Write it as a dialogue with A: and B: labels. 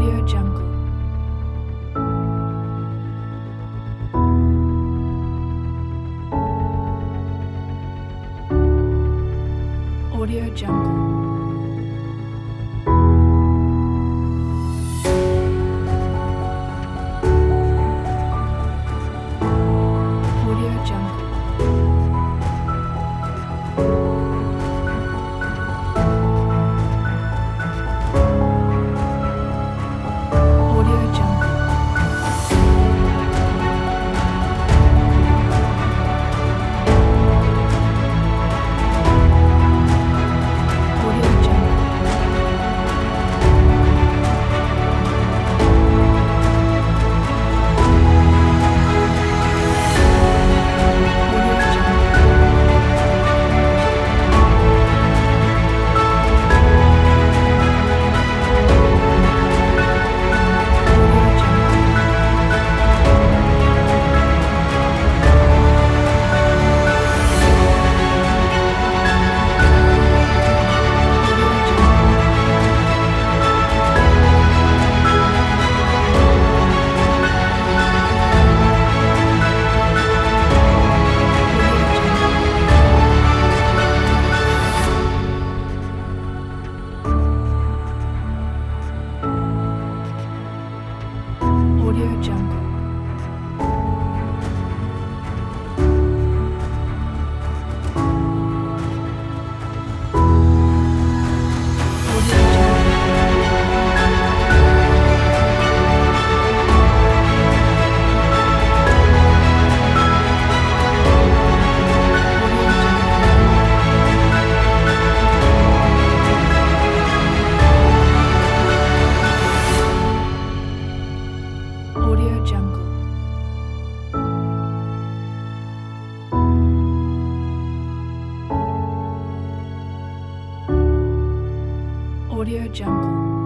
A: Audio Jungle. Audio Jungle. Audio Jungle. Audio Jungle. Audio Jungle. Audio Jungle. Audio Jungle. Audio Jungle. Audio Jungle. Audio Jungle. Audio Jungle. Audio Jungle. Audio Jungle.